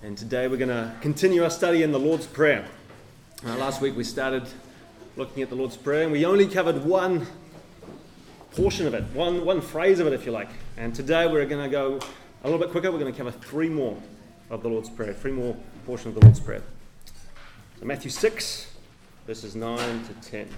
And today we're going to continue our study in the Lord's Prayer. Last week we started looking at the Lord's Prayer, and we only covered one portion of it, one phrase of it, if you like. And today we're going to go a little bit quicker. We're going to cover three more of the Lord's Prayer, three more portions of the Lord's Prayer. So Matthew 6, verses 9 to 10.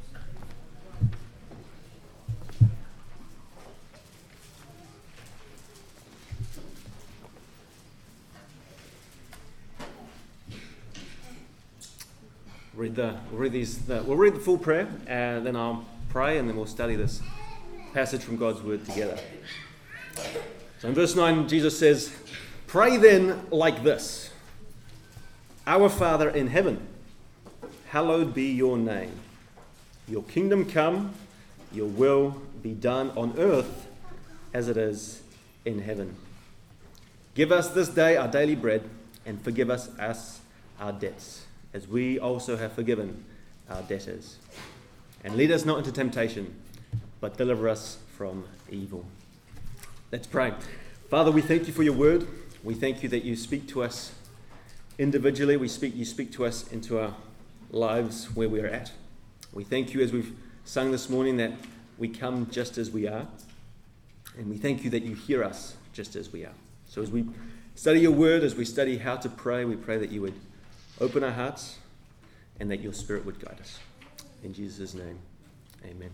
We'll read the full prayer, and then I'll pray, and then we'll study this passage from God's Word together. So in verse 9, Jesus says, "Pray then like this: Our Father in heaven, hallowed be your name. Your kingdom come, your will be done on earth as it is in heaven. Give us this day our daily bread, and forgive us our debts, as we also have forgiven our debtors. And lead us not into temptation, but deliver us from evil." Let's pray. Father, we thank you for your word. We thank you that you speak to us individually. You speak to us into our lives where we're at. We thank you, as we've sung this morning, that we come just as we are. And we thank you that you hear us just as we are. So as we study your word, as we study how to pray, we pray that you would open our hearts, and that your Spirit would guide us. In Jesus' name, amen.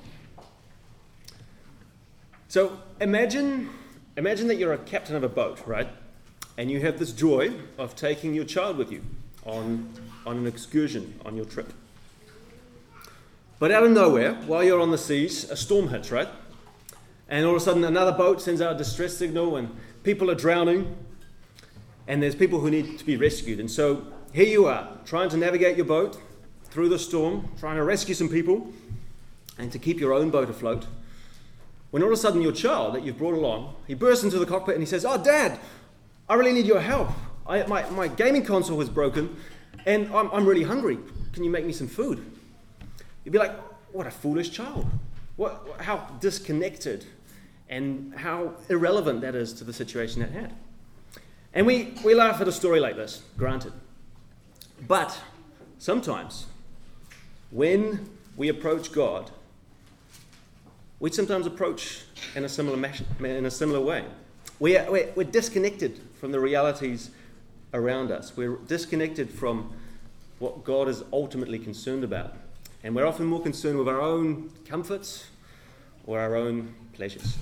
So imagine that you're a captain of a boat, right? And you have this joy of taking your child with you on an excursion, on your trip. But out of nowhere, while you're on the seas, a storm hits, right? And all of a sudden another boat sends out a distress signal, and people are drowning, and there's people who need to be rescued. And so here you are, trying to navigate your boat through the storm, trying to rescue some people, and to keep your own boat afloat. When all of a sudden your child that you've brought along, he bursts into the cockpit and he says, "Oh, Dad, I really need your help. My gaming console is broken, and I'm really hungry. Can you make me some food?" You'd be like, what a foolish child. How disconnected and how irrelevant that is to the situation at hand. And we laugh at a story like this, granted. But sometimes, when we approach God, we sometimes approach in a similar way. We're disconnected from the realities around us. We're disconnected from what God is ultimately concerned about. And we're often more concerned with our own comforts or our own pleasures.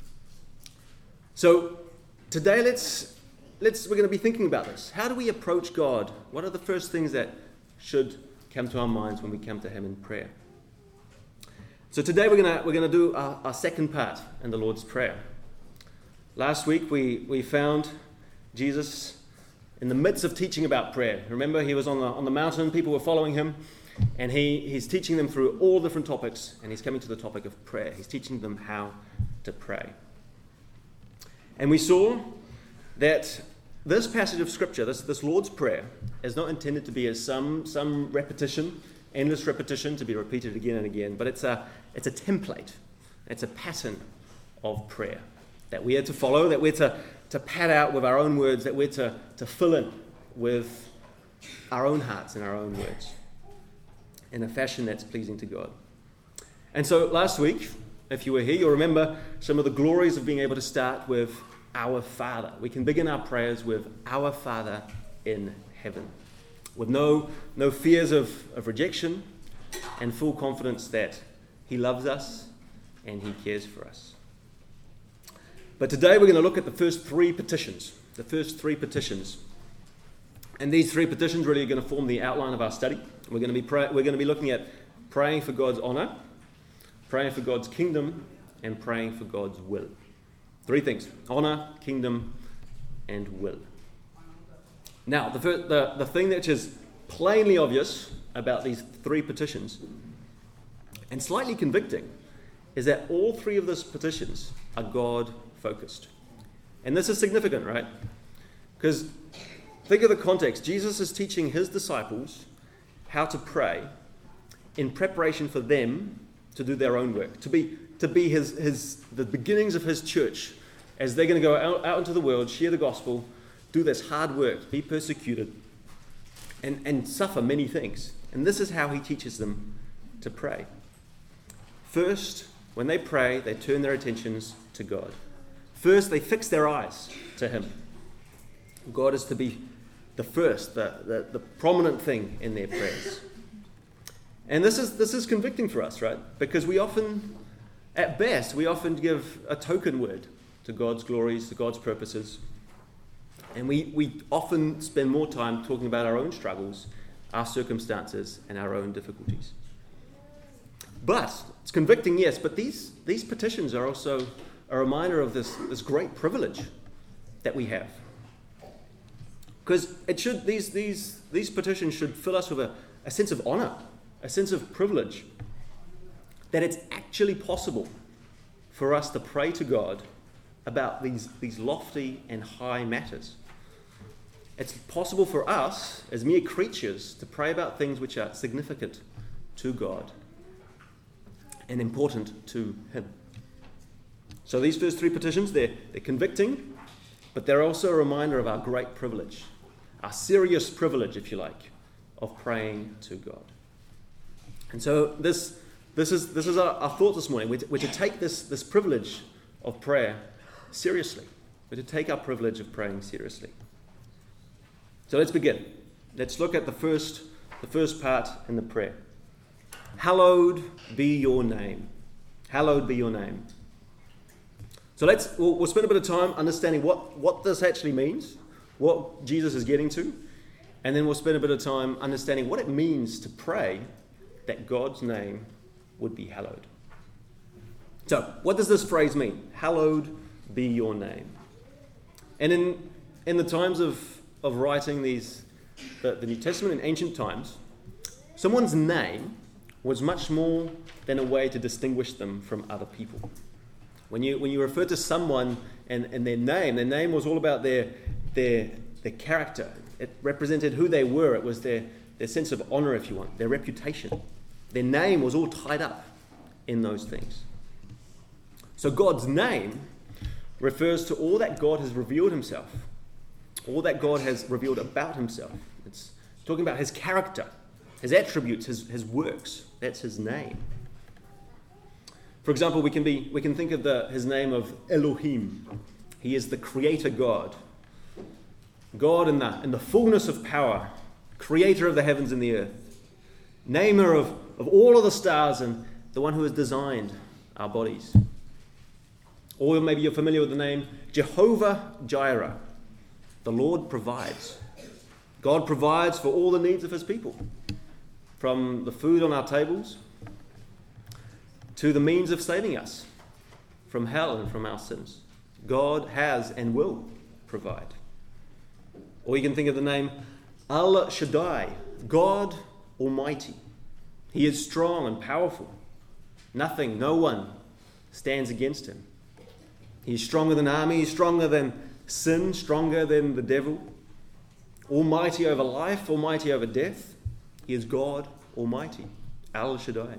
So today we're going to be thinking about this. How do we approach God? What are the first things that should come to our minds when we come to Him in prayer? So today we're going to do our second part in the Lord's Prayer. Last week we found Jesus in the midst of teaching about prayer. Remember, he was on the mountain, people were following him, and he's teaching them through all different topics, and he's coming to the topic of prayer. He's teaching them how to pray. And we saw that this passage of Scripture, this Lord's Prayer, is not intended to be as some repetition, endless repetition to be repeated again and again, but it's a template, it's a pattern of prayer that we are to follow, that we're to pad out with our own words, that we're to fill in with our own hearts and our own words in a fashion that's pleasing to God. And so last week, if you were here, you'll remember some of the glories of being able to start with Our Father. We can begin our prayers with Our Father in heaven, with no fears of rejection, and full confidence that He loves us and He cares for us. But today we're going to look at the first three petitions. And these three petitions really are going to form the outline of our study. We're going to be looking at praying for God's honor, praying for God's kingdom, and praying for God's will. Three things: honor, kingdom, and will. Now, the thing that is plainly obvious about these three petitions, and slightly convicting, is that all three of these petitions are God-focused. And this is significant, right? Because think of the context. Jesus is teaching his disciples how to pray in preparation for them to do their own work, to be the beginnings of his church, as they're going to go out into the world, share the gospel, do this hard work, be persecuted, and suffer many things. And this is how he teaches them to pray. First, when they pray, they turn their attentions to God. First, they fix their eyes to him. God is to be the first, the prominent thing in their prayers. And this is convicting for us, right? Because we often, at best, we often give a token word to God's glories, to God's purposes. And we often spend more time talking about our own struggles, our circumstances, and our own difficulties. But it's convicting, yes, but these petitions are also a reminder of this great privilege that we have. Because these petitions should fill us with a sense of honor, a sense of privilege, that it's actually possible for us to pray to God about these lofty and high matters. It's possible for us, as mere creatures, to pray about things which are significant to God and important to him. So these first three petitions, they're convicting, but they're also a reminder of our great privilege, our serious privilege, if you like, of praying to God. And so this is our thought this morning. We're to take this privilege of prayer seriously. We're to take our privilege of praying seriously. So let's begin. Let's look at the first part in the prayer. Hallowed be your name. Hallowed be your name. So we'll spend a bit of time understanding what this actually means, what Jesus is getting to, and then we'll spend a bit of time understanding what it means to pray that God's name would be hallowed. So, what does this phrase mean? Hallowed be your name. And in the times of writing the New Testament in ancient times, someone's name was much more than a way to distinguish them from other people. When you refer to someone and their name was all about their character. It represented who they were. It was their sense of honor, if you want, their reputation. Their name was all tied up in those things. So God's name refers to all that God has revealed himself, all that God has revealed about himself. It's talking about his character, his attributes, his works. That's his name. For example, we can think of his name of Elohim. He is the creator God. God in the fullness of power, creator of the heavens and the earth, namer of all of the stars and the one who has designed our bodies. Or maybe you're familiar with the name Jehovah Jireh. The Lord provides. God provides for all the needs of his people, from the food on our tables to the means of saving us from hell and from our sins. God has and will provide. Or you can think of the name Al Shaddai, God Almighty. He is strong and powerful. Nothing, no one stands against him. He's stronger than armies, stronger than sin, stronger than the devil. Almighty over life, almighty over death. He is God Almighty, Al Shaddai.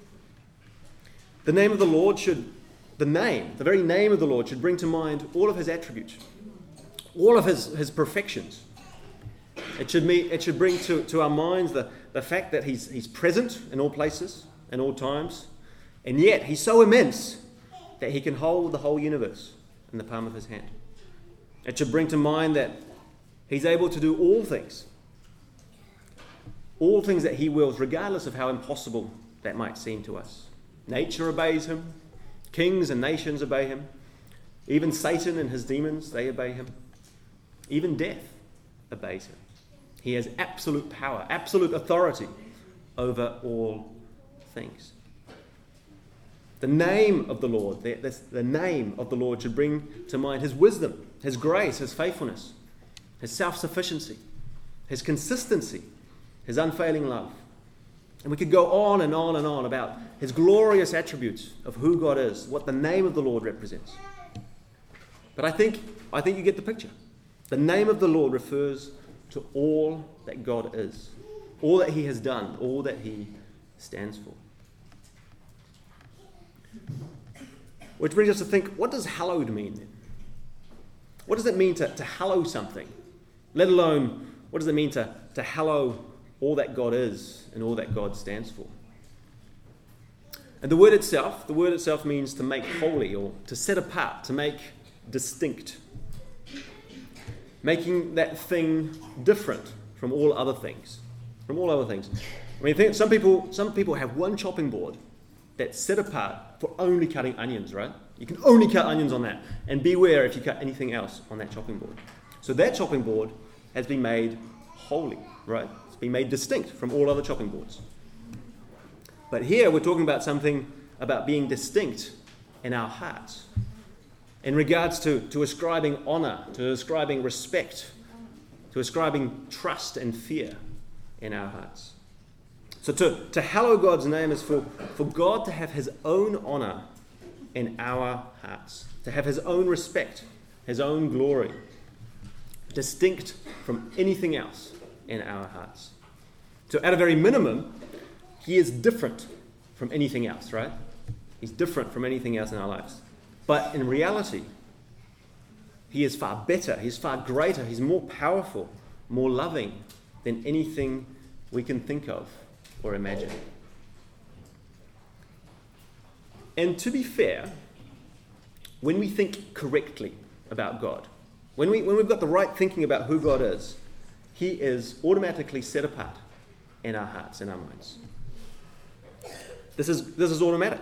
The name of the Lord the very name of the Lord should bring to mind all of his attributes, all of his perfections. It should bring to our minds the fact that he's present in all places, in all times, and yet he's so immense that he can hold the whole universe in the palm of his hand. It should bring to mind that he's able to do all things that he wills, regardless of how impossible that might seem to us. Nature obeys him. Kings and nations obey him. Even Satan and his demons, they obey him. Even death obeys him. He has absolute power, absolute authority over all things. The name of the Lord, the name of the Lord should bring to mind his wisdom, his grace, his faithfulness, his self-sufficiency, his consistency, his unfailing love. And we could go on and on and on about his glorious attributes of who God is, what the name of the Lord represents. But I think you get the picture. The name of the Lord refers to all that God is, all that he has done, all that he stands for. Which brings us to think, what does hallowed mean then? What does it mean to hallow something, let alone what does it mean to hallow all that God is and all that God stands for. And the word itself means to make holy or to set apart, to make distinct. Making that thing different from all other things. From all other things. I mean, some people have one chopping board that's set apart for only cutting onions, right? You can only cut onions on that. And beware if you cut anything else on that chopping board. So that chopping board has been made holy, right? It's been made distinct from all other chopping boards. But here we're talking about something about being distinct in our hearts. In regards to ascribing honor, to ascribing respect, to ascribing trust and fear in our hearts. So to hallow God's name is for God to have his own honor in our hearts, to have his own respect, his own glory, distinct from anything else in our hearts. So at a very minimum, he is different from anything else, right? He's different from anything else in our lives. But in reality, he is far better, he's far greater, he's more powerful, more loving than anything we can think of or imagine. And to be fair, when we think correctly about God, when we've got the right thinking about who God is, he is automatically set apart in our hearts, in our minds. This is automatic.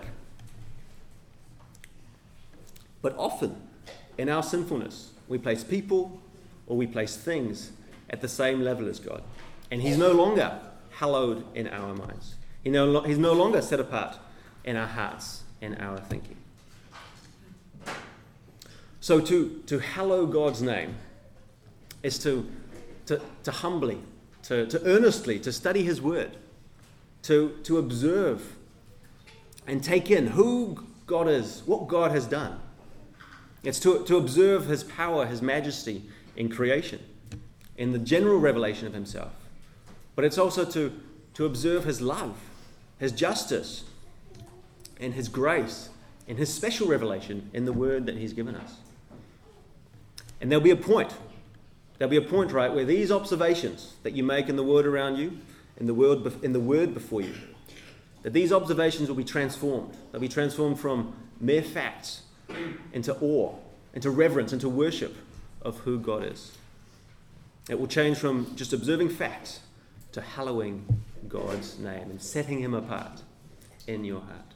But often, in our sinfulness, we place people or we place things at the same level as God. And he's no longer hallowed in our minds. He's no longer set apart in our hearts and our thinking. So to hallow God's name is to humbly, to earnestly, to study his word, to observe and take in who God is, what God has done. It's to observe his power, his majesty in creation, in the general revelation of himself. But it's also to observe his love, his justice, and his grace, and his special revelation in the word that he's given us. And there'll be a point, right, where these observations that you make in the word around you, in the word before you, that these observations will be transformed. They'll be transformed from mere facts into awe, into reverence, into worship of who God is. It will change from just observing facts to hallowing God's name and setting him apart in your heart.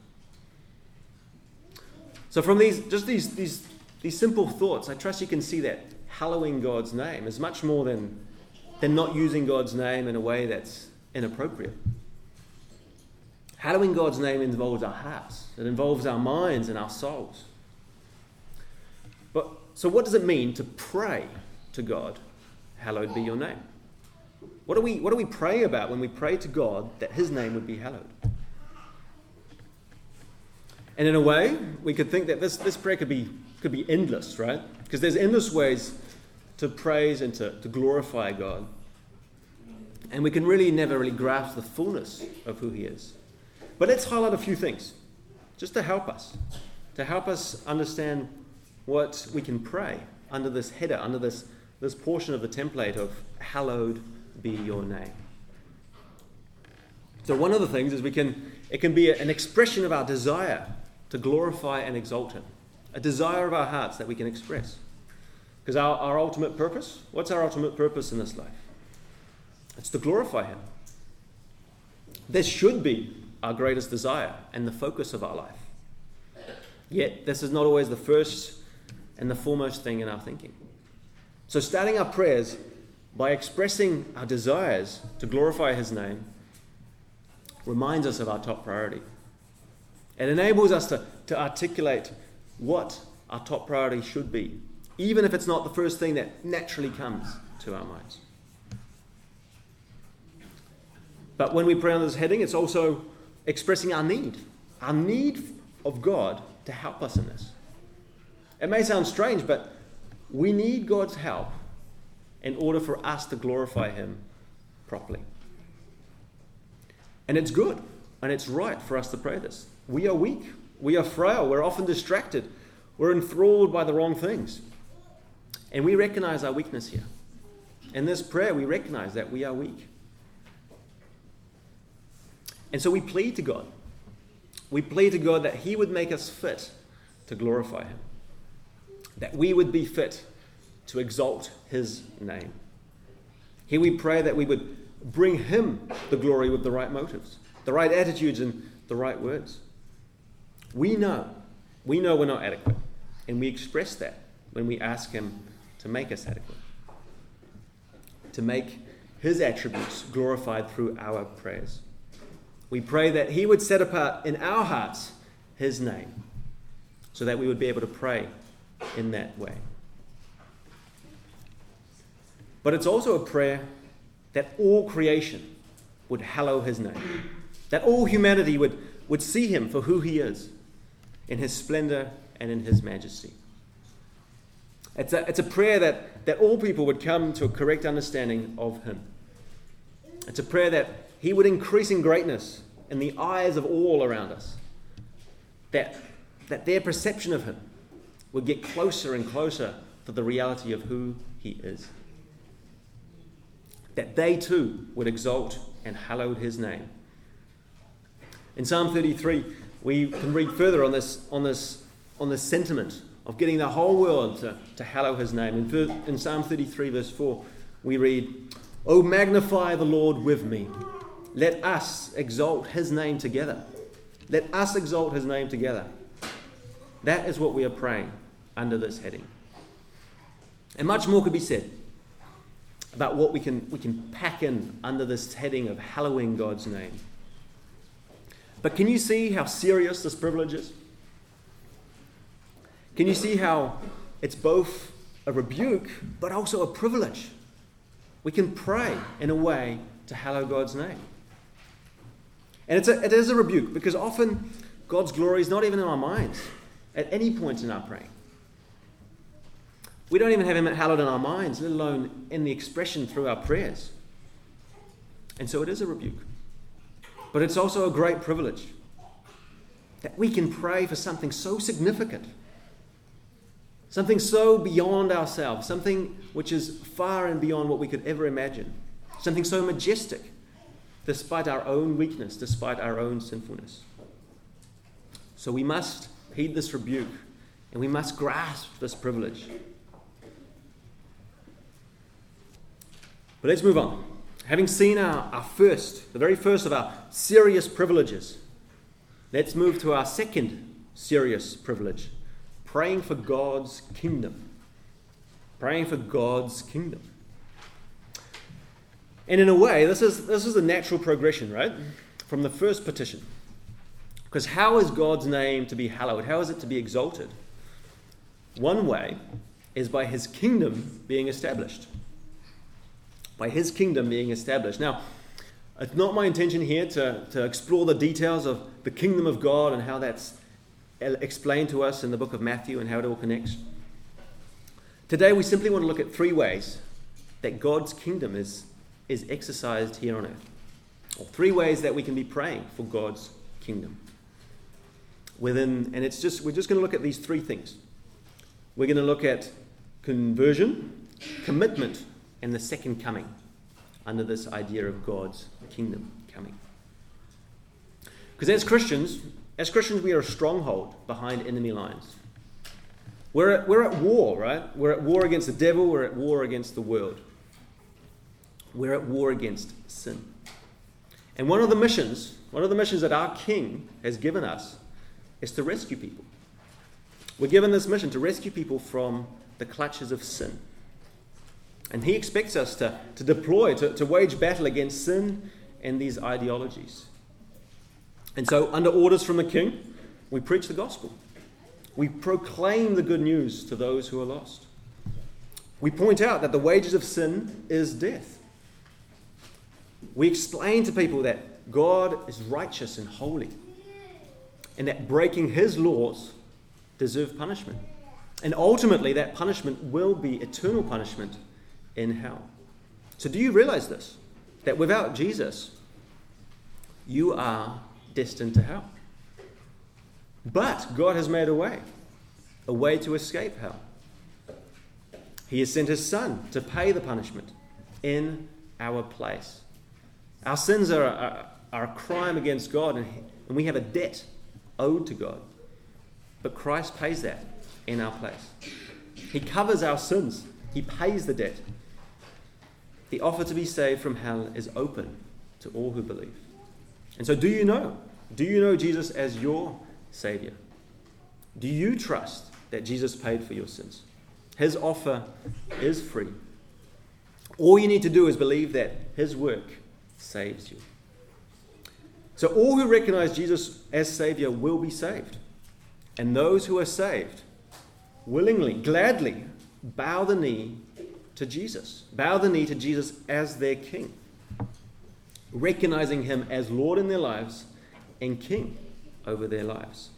So from these simple thoughts, I trust you can see that hallowing God's name is much more than not using God's name in a way that's inappropriate. Hallowing God's name involves our hearts. It involves our minds and our souls. So what does it mean to pray to God, hallowed be your name? What do we pray about when we pray to God that his name would be hallowed? And in a way, we could think that this prayer could be endless, right? Because there's endless ways to praise and to glorify God. And we can never really grasp the fullness of who he is. But let's highlight a few things, just to help us understand what we can pray under this header, under this portion of the template of hallowed be your name. So one of the things is it can be an expression of our desire to glorify and exalt him, a desire of our hearts that we can express. Because our ultimate purpose, what's our ultimate purpose in this life? It's to glorify him. This should be our greatest desire and the focus of our life. Yet, this is not always the first and the foremost thing in our thinking. So starting our prayers by expressing our desires to glorify his name reminds us of our top priority. It enables us to articulate what our top priority should be, even if it's not the first thing that naturally comes to our minds. But when we pray on this heading, it's also expressing our need of God to help us in this. It may sound strange, but we need God's help in order for us to glorify him properly. And it's good and it's right for us to pray this. We are weak, we are frail, we're often distracted, we're enthralled by the wrong things. And we recognize our weakness here. In this prayer, we recognize that we are weak. And so we plead to God. We plead to God that He would make us fit to glorify Him. That we would be fit to exalt His name. Here we pray that we would bring Him the glory with the right motives, the right attitudes, and the right words. We know we're not adequate, and we express that when we ask Him to make us adequate, to make His attributes glorified through our prayers. We pray that He would set apart in our hearts His name, so that we would be able to pray in that way. But it's also a prayer that all creation would hallow His name, that all humanity would see Him for who He is, in His splendor and in His majesty. It's a prayer that all people would come to a correct understanding of Him. It's a prayer that He would increase in greatness in the eyes of all around us, that their perception of Him would get closer and closer to the reality of who He is. That they too would exalt and hallow His name. In Psalm 33, we can read further on this sentiment of getting the whole world to hallow His name. In Psalm 33, verse 4, we read, "O magnify the Lord with me. Let us exalt His name together." Let us exalt His name together. That is what we are praying under this heading. And much more could be said about what we can pack in under this heading of hallowing God's name. But can you see how serious this privilege is? Can you see how it's both a rebuke but also a privilege? We can pray in a way to hallow God's name. And it is a rebuke, because often God's glory is not even in our minds at any point in our praying. We don't even have Him hallowed in our minds, let alone in the expression through our prayers. And so it is a rebuke. But it's also a great privilege that we can pray for something so significant, something so beyond ourselves, something which is far and beyond what we could ever imagine, something so majestic, despite our own weakness, despite our own sinfulness. So we must heed this rebuke, and we must grasp this privilege. But let's move on. Having seen the very first of our serious privileges, let's move to our second serious privilege, praying for God's kingdom. Praying for God's kingdom. And in a way, this is the natural progression, right? From the first petition. Because how is God's name to be hallowed? How is it to be exalted? One way is by His kingdom being established. By His kingdom being established. Now, it's not my intention here to explore the details of the kingdom of God and how that's explained to us in the book of Matthew and how it all connects. Today, we simply want to look at three ways that God's kingdom is exercised here on earth. Or three ways that we can be praying for God's kingdom. We're just going to look at these three things. We're going to look at conversion, commitment, and the second coming under this idea of God's kingdom coming. Because as Christians, we are a stronghold behind enemy lines. We're at war, right? We're at war against the devil. We're at war against the world. We're at war against sin. And one of the missions that our King has given us is to rescue people. We're given this mission to rescue people from the clutches of sin. And He expects us to deploy, to wage battle against sin and these ideologies. And so, under orders from the King, we preach the gospel. We proclaim the good news to those who are lost. We point out that the wages of sin is death. We explain to people that God is righteous and holy, and that breaking His laws deserves punishment. And ultimately, that punishment will be eternal punishment in hell. So do you realize this? That without Jesus, you are destined to hell. But God has made a way to escape hell. He has sent His Son to pay the punishment in our place. Our sins are a crime against God, and we have a debt owed to God. But Christ pays that in our place. He covers our sins. He pays the debt. The offer to be saved from hell is open to all who believe. And so do you know Jesus as your Savior? Do you trust that Jesus paid for your sins? His offer is free. All you need to do is believe that His work saves you. So all who recognize Jesus as Savior will be saved. And those who are saved willingly, gladly bow the knee to Jesus. Bow the knee to Jesus as their King, recognizing Him as Lord in their lives and King over their lives.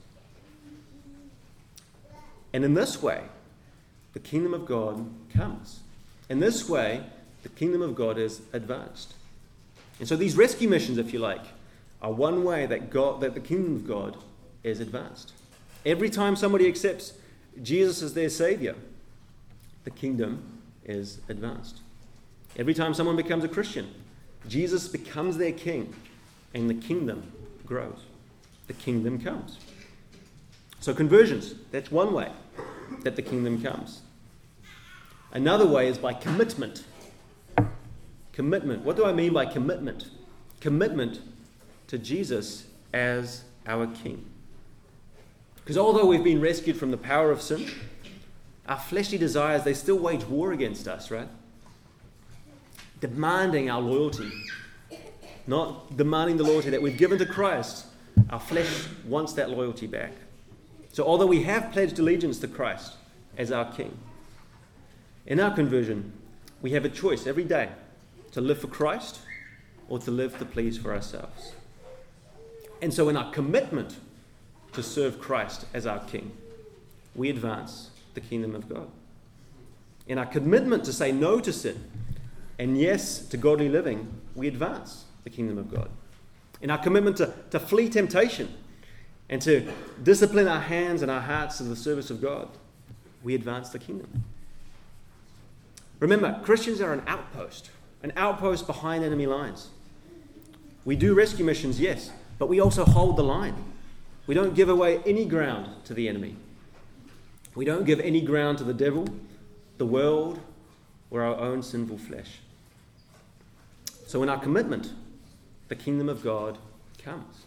And in this way, the kingdom of God comes. In this way, the kingdom of God is advanced. And so these rescue missions, if you like, are one way that the kingdom of God is advanced. Every time somebody accepts Jesus as their Savior, the kingdom is advanced. Every time someone becomes a Christian, Jesus becomes their King, and the kingdom grows. The kingdom comes. So conversions, that's one way that the kingdom comes. Another way is by commitment. Commitment. What do I mean by commitment? Commitment to Jesus as our King. Because although we've been rescued from the power of sin, our fleshly desires, they still wage war against us, right? Demanding our loyalty. Not demanding the loyalty that we've given to Christ. Our flesh wants that loyalty back. So although we have pledged allegiance to Christ as our King, in our conversion, we have a choice every day to live for Christ or to live to please for ourselves. And so in our commitment to serve Christ as our King, we advance the kingdom of God. In our commitment to say no to sin and yes to godly living, we advance the kingdom of God. In our commitment to flee temptation and to discipline our hands and our hearts to the service of God, we advance the kingdom. Remember, Christians are an outpost behind enemy lines. We do rescue missions, yes, but we also hold the line. We don't give away any ground to the enemy. We don't give any ground to the devil, the world, or our own sinful flesh. So in our commitment, the kingdom of God comes.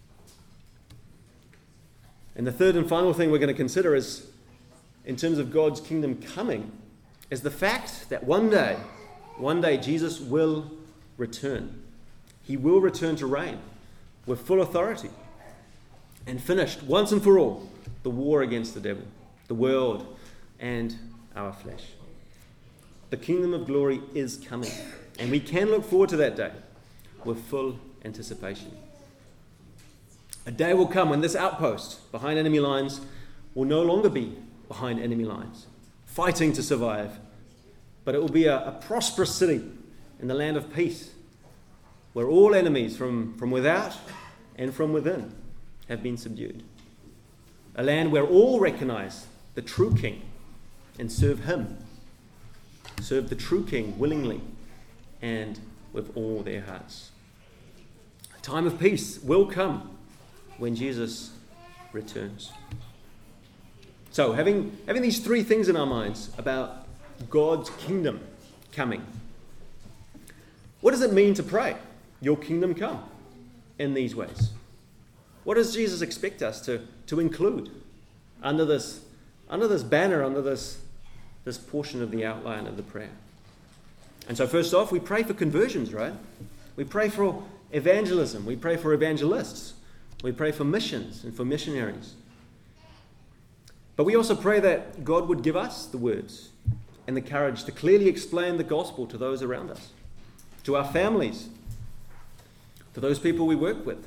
And the third and final thing we're going to consider is, in terms of God's kingdom coming, is the fact that one day Jesus will return. He will return to reign with full authority and finished once and for all the war against the devil, the world, and our flesh. The kingdom of glory is coming, and we can look forward to that day with full anticipation. A day will come when this outpost behind enemy lines will no longer be behind enemy lines, fighting to survive, but it will be a prosperous city in the land of peace, where all enemies from without and from within have been subdued. A land where all recognize the true King and serve Him, serve the true King willingly and with all their hearts. A time of peace will come when Jesus returns. So, having these three things in our minds about God's kingdom coming, what does it mean to pray, "Your kingdom come," in these ways? What does Jesus expect us to include under this banner, under this portion of the outline of the prayer? And so first off, we pray for conversions, right? We pray for evangelism. We pray for evangelists. We pray for missions and for missionaries. But we also pray that God would give us the words and the courage to clearly explain the gospel to those around us, to our families, to those people we work with,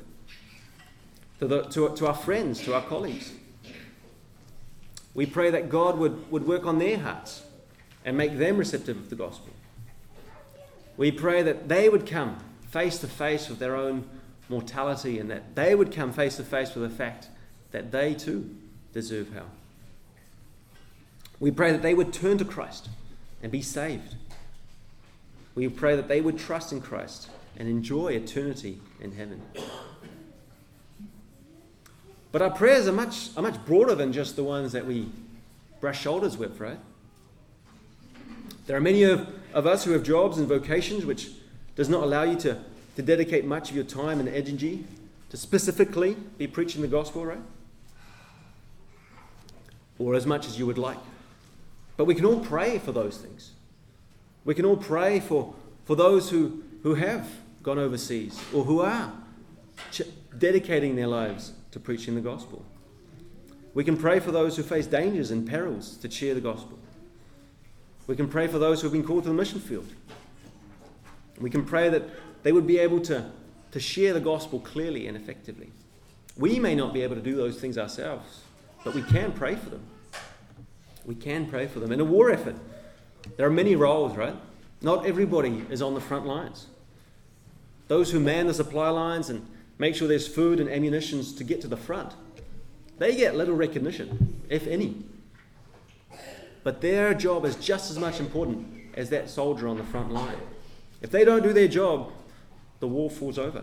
to our friends, to our colleagues. We pray that God would work on their hearts and make them receptive of the gospel. We pray that they would come face to face with their own mortality, and that they would come face to face with the fact that they too deserve hell. We pray that they would turn to Christ and be saved. We pray that they would trust in Christ and enjoy eternity in heaven. But our prayers are much broader than just the ones that we brush shoulders with, right? There are many of us who have jobs and vocations which does not allow you to dedicate much of your time and energy to specifically be preaching the gospel, right? Or as much as you would like. But we can all pray for those things. We can all pray for those who have gone overseas or who are dedicating their lives to preaching the gospel. We can pray for those who face dangers and perils to share the gospel. We can pray for those who have been called to the mission field. We can pray that they would be able to share the gospel clearly and effectively. We may not be able to do those things ourselves, but we can pray for them. We can pray for them. In a war effort, there are many roles, right? Not everybody is on the front lines. Those who man the supply lines and make sure there's food and ammunition to get to the front, they get little recognition, if any. But their job is just as much important as that soldier on the front line. If they don't do their job, the war falls over.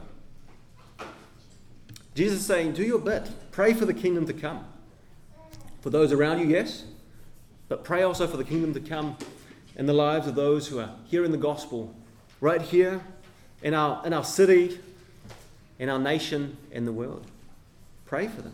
Jesus is saying, do your bit. Pray for the kingdom to come. For those around you, yes, but pray also for the kingdom to come in the lives of those who are hearing the gospel right here in our city, in our nation, in the world. Pray for them.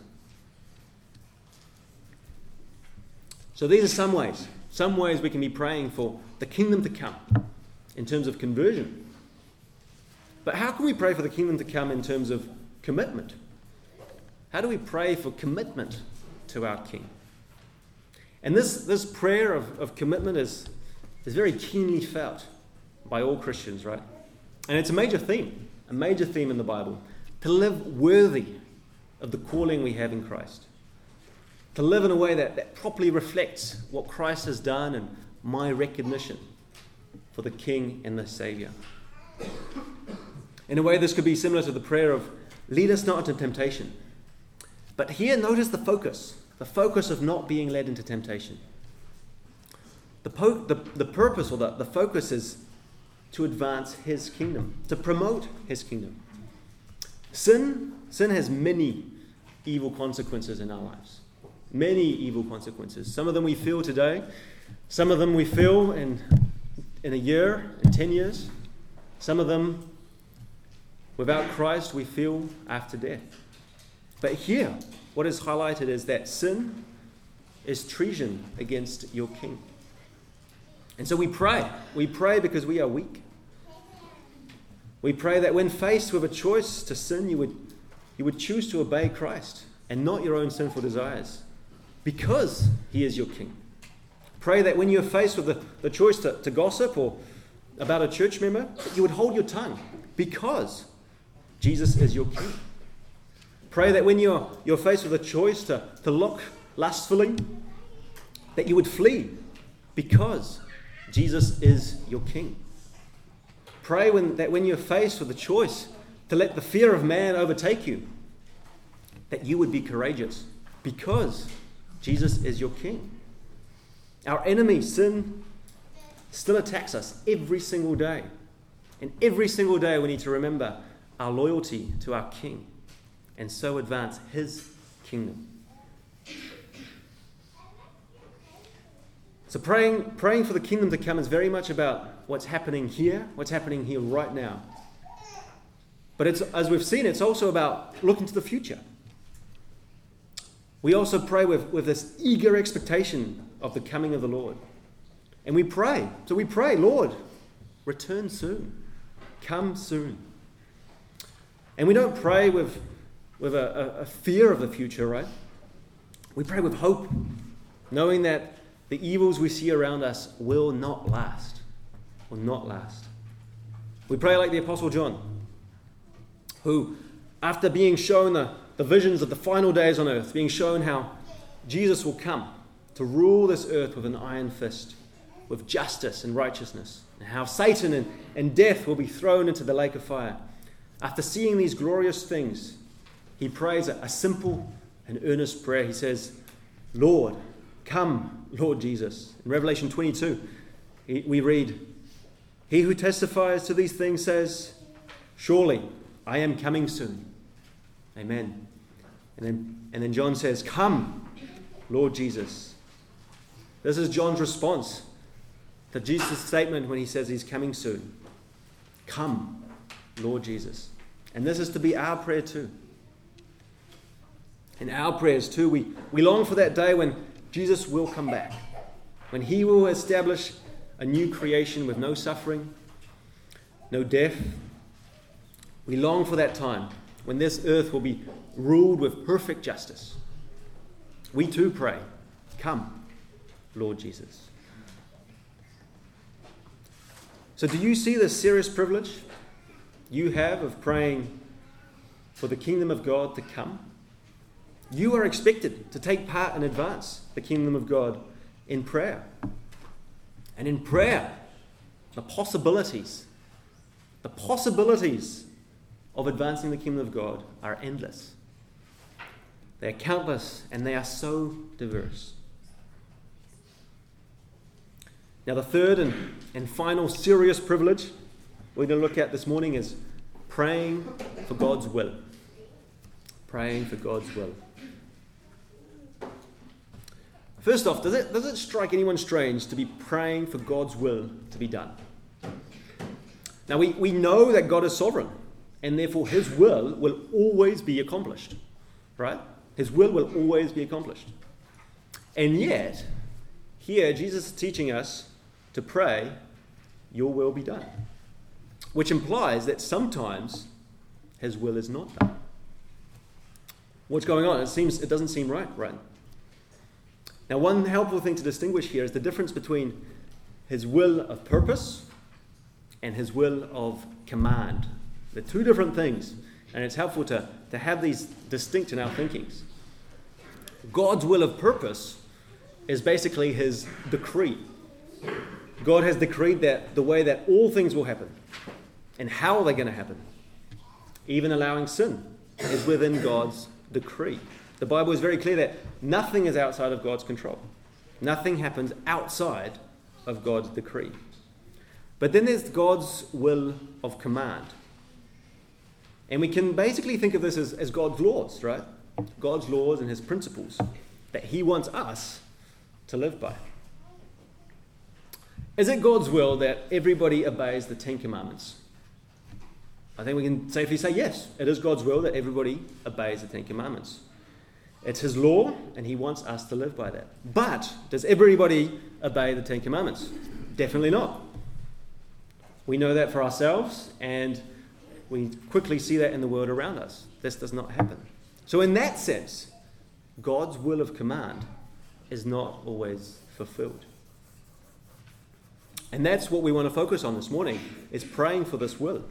So these are some ways we can be praying for the kingdom to come in terms of conversion. But how can we pray for the kingdom to come in terms of commitment? How do we pray for commitment to our King? And this prayer of commitment is very keenly felt by all Christians, right? And it's a major theme in the Bible. To live worthy of the calling we have in Christ. To live in a way that properly reflects what Christ has done and my recognition for the King and the Savior. In a way, this could be similar to the prayer of, lead us not into temptation. But here, notice the focus of not being led into temptation. The purpose or the focus is to advance His kingdom, to promote His kingdom. Sin has many evil consequences in our lives. Many evil consequences. Some of them we feel today. Some of them we feel in a year, in 10 years. Some of them, without Christ, we feel after death. But here, what is highlighted is that sin is treason against your King. And so we pray. We pray because we are weak. We pray that when faced with a choice to sin, you would choose to obey Christ and not your own sinful desires, because He is your King. Pray that when you are faced with the choice to gossip or about a church member, that you would hold your tongue, because Jesus is your King. Pray that when you're faced with a choice to look lustfully, that you would flee, because Jesus is your King. Pray that when you're faced with the choice to let the fear of man overtake you, that you would be courageous, because Jesus is your King. Our enemy, sin, still attacks us every single day. And every single day we need to remember our loyalty to our King, and so advance His kingdom. So praying for the kingdom to come is very much about what's happening here right now. But as we've seen, it's also about looking to the future. We also pray with this eager expectation of the coming of the Lord. And we pray. So we pray, Lord, return soon. Come soon. And we don't pray with a fear of the future, right? We pray with hope, knowing that the evils we see around us will not last. Will not last. We pray like the Apostle John, who, after being shown the visions of the final days on earth, being shown how Jesus will come to rule this earth with an iron fist, with justice and righteousness, and how Satan and death will be thrown into the lake of fire. After seeing these glorious things, he prays a simple and earnest prayer. He says, Lord, come, Lord Jesus. In Revelation 22, we read, He who testifies to these things says, surely I am coming soon. Amen. And then John says, come, Lord Jesus. This is John's response to Jesus' statement when he says he's coming soon. Come, Lord Jesus. And this is to be our prayer too. In our prayers too, we long for that day when Jesus will come back, when he will establish a new creation with no suffering, no death. We long for that time when this earth will be ruled with perfect justice. We too pray, come, Lord Jesus. So do you see the serious privilege you have of praying for the kingdom of God to come? You are expected to take part and advance the kingdom of God in prayer. And in prayer, the possibilities of advancing the kingdom of God are endless. They are countless and they are so diverse. Now, the third and final serious privilege we're going to look at this morning is praying for God's will. Praying for God's will. First off, does it strike anyone strange to be praying for God's will to be done? Now, we know that God is sovereign, and therefore his will always be accomplished. Right? His will always be accomplished. And yet, here Jesus is teaching us to pray, your will be done. Which implies that sometimes his will is not done. What's going on? It doesn't seem right? Now, one helpful thing to distinguish here is the difference between his will of purpose and his will of command. They're two different things, and it's helpful to have these distinct in our thinkings. God's will of purpose is basically his decree. God has decreed that the way that all things will happen and how they're going to happen, even allowing sin, is within God's decree. The Bible is very clear that nothing is outside of God's control. Nothing happens outside of God's decree. But then there's God's will of command. And we can basically think of this as God's laws, right? God's laws and his principles that he wants us to live by. Is it God's will that everybody obeys the Ten Commandments? I think we can safely say yes, it is God's will that everybody obeys the Ten Commandments. It's his law, and he wants us to live by that. But does everybody obey the Ten Commandments? Definitely not. We know that for ourselves, and we quickly see that in the world around us. This does not happen. So in that sense, God's will of command is not always fulfilled. And that's what we want to focus on this morning, is praying for this will.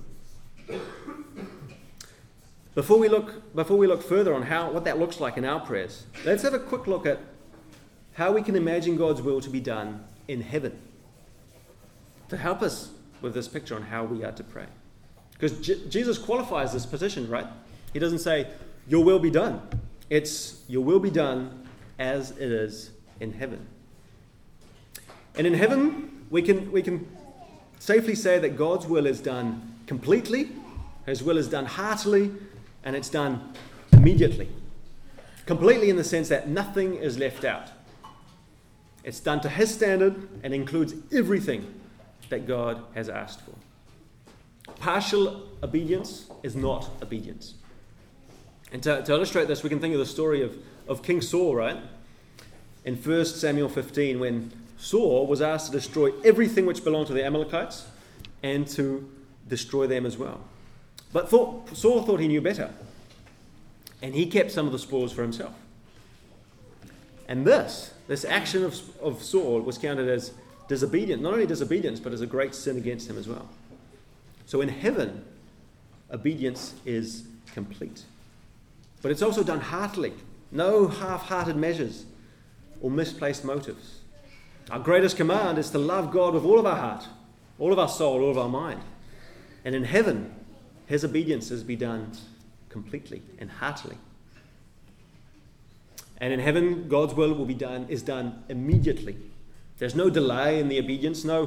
Before we look further on what that looks like in our prayers, let's have a quick look at how we can imagine God's will to be done in heaven, to help us with this picture on how we are to pray. Because Jesus qualifies this position, right? He doesn't say, your will be done. It's, your will be done as it is in heaven. And in heaven, we can safely say that God's will is done completely, his will is done heartily, and it's done immediately. Completely in the sense that nothing is left out. It's done to his standard and includes everything that God has asked for. Partial obedience is not obedience. And to illustrate this, we can think of the story of King Saul, right? In 1 Samuel 15, when Saul was asked to destroy everything which belonged to the Amalekites and to destroy them as well. But Saul thought he knew better, and he kept some of the spoils for himself. And this action of Saul was counted as disobedience, not only disobedience, but as a great sin against him as well. So in heaven, obedience is complete. But it's also done heartily, no half-hearted measures or misplaced motives. Our greatest command is to love God with all of our heart, all of our soul, all of our mind. And in heaven, his obedience is be done completely and heartily. And in heaven, God's will is done immediately. There's no delay in the obedience, no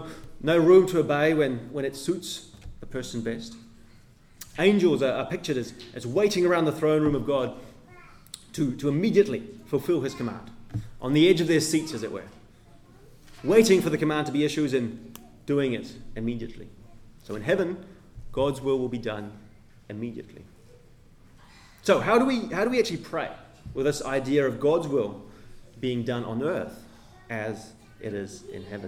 No room to obey when it suits the person best. Angels are pictured as waiting around the throne room of God to immediately fulfill his command, on the edge of their seats, as it were, waiting for the command to be issued and doing it immediately. So in heaven, God's will be done immediately. So how do we actually pray with this idea of God's will being done on earth as it is in heaven?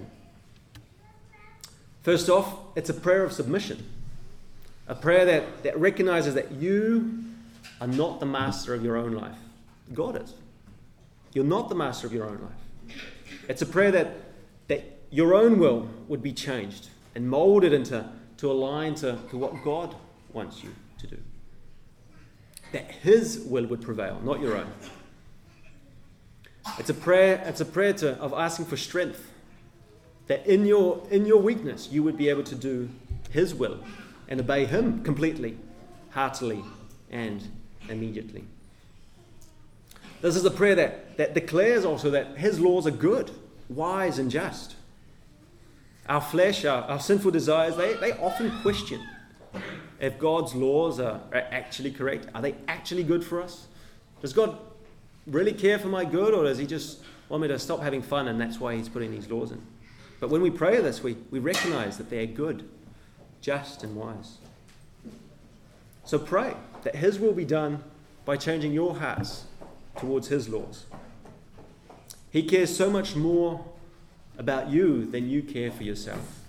First off, it's a prayer of submission. A prayer that recognizes that you are not the master of your own life. God is. You're not the master of your own life. It's a prayer that your own will would be changed and molded to align to what God wants you to do. That his will would prevail, not your own. It's a prayer of asking for strength. That in your weakness you would be able to do his will and obey him completely, heartily, and immediately. This is a prayer that declares also that his laws are good, wise, and just. Our flesh, our sinful desires, they often question if God's laws are actually correct. Are they actually good for us? Does God really care for my good, or does he just want me to stop having fun and that's why he's putting these laws in? But when we pray this, we recognize that they are good, just, and wise. So pray that his will be done by changing your hearts towards his laws. He cares so much more about you than you care for yourself.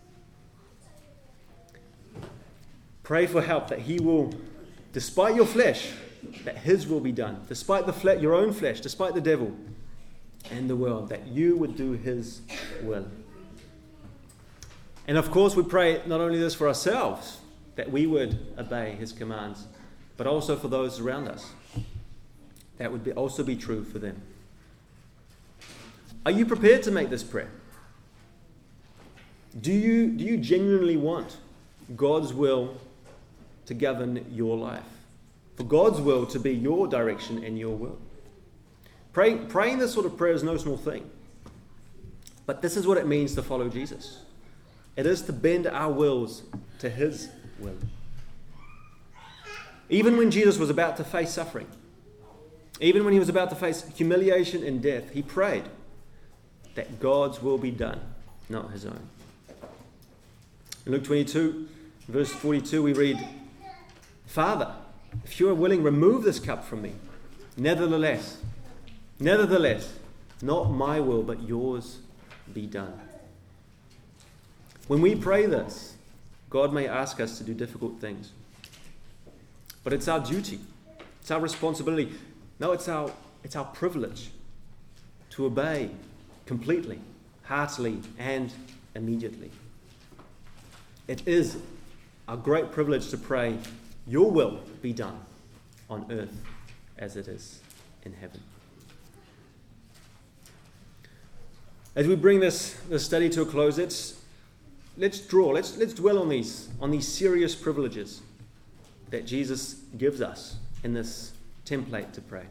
Pray for help that he will, despite your flesh, that his will be done. Despite your own flesh, despite the devil and the world, that you would do his will. And of course, we pray not only this for ourselves, that we would obey his commands, but also for those around us. That would also be true for them. Are you prepared to make this prayer? Do you genuinely want God's will to govern your life? For God's will to be your direction and your will? Praying this sort of prayer is no small thing. But this is what it means to follow Jesus. It is to bend our wills to his will. Even when Jesus was about to face suffering, even when he was about to face humiliation and death, he prayed that God's will be done, not his own. In Luke 22, verse 42, we read, "Father, if you are willing, remove this cup from me. Nevertheless, not my will, but yours be done." When we pray this, God may ask us to do difficult things. But it's our duty. It's our responsibility. No, it's our privilege to obey completely, heartily, and immediately. It is our great privilege to pray, your will be done on earth as it is in heaven. As we bring this study to a close, let's dwell on these serious privileges that Jesus gives us in this template to pray.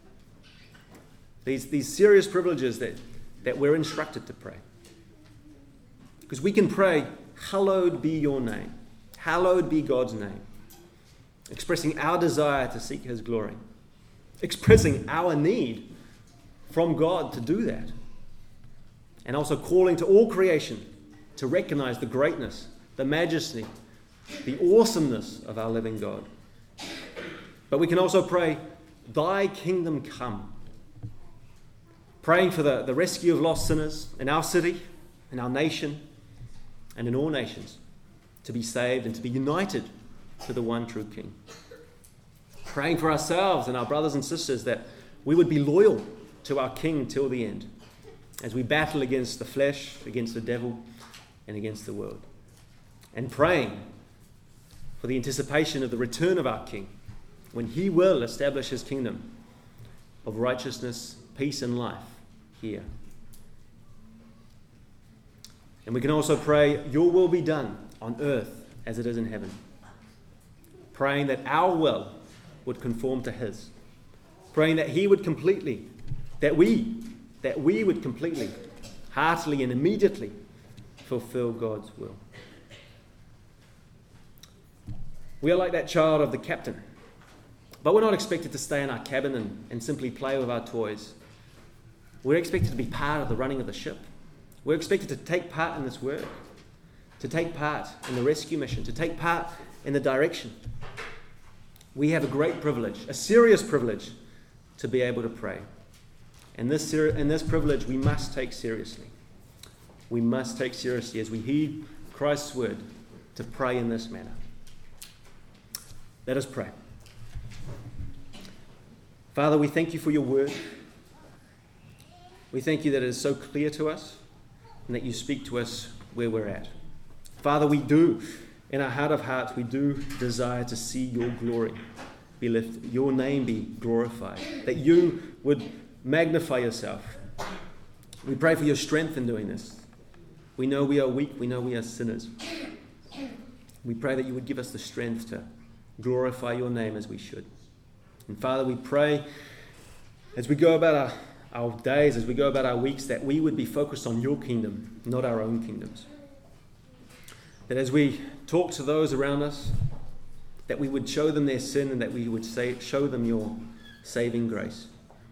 These serious privileges that we're instructed to pray. Because we can pray, hallowed be your name. Hallowed be God's name. Expressing our desire to seek his glory. Expressing our need from God to do that. And also calling to all creation to recognize the greatness, the majesty, the awesomeness of our living God. But we can also pray, thy kingdom come. Praying for the rescue of lost sinners in our city, in our nation, and in all nations, to be saved and to be united to the one true King. Praying for ourselves and our brothers and sisters that we would be loyal to our King till the end, as we battle against the flesh, against the devil, and against the world. And praying for the anticipation of the return of our King, when he will establish his kingdom of righteousness, peace, and life here. And we can also pray, your will be done on earth as it is in heaven. Praying that our will would conform to his. Praying that he would completely, that we would completely, heartily, and immediately fulfill God's will. We are like that child of the captain, but we're not expected to stay in our cabin and simply play with our toys. We're expected to be part of the running of the ship. We're expected to take part in this work, to take part in the rescue mission, to take part in the direction. We have a great privilege, a serious privilege, to be able to pray. And this privilege we must take seriously. We must take seriously as we heed Christ's word to pray in this manner. Let us pray. Father, we thank you for your word. We thank you that it is so clear to us and that you speak to us where we're at. Father, we do, in our heart of hearts, we do desire to see your glory be lifted, your name be glorified, that you would magnify yourself. We pray for your strength in doing this. We know we are weak, we know we are sinners. We pray that you would give us the strength to glorify your name as we should. And Father, we pray as we go about our days, as we go about our weeks, that we would be focused on your kingdom, not our own kingdoms. That as we talk to those around us, that we would show them their sin and that we would show them your saving grace.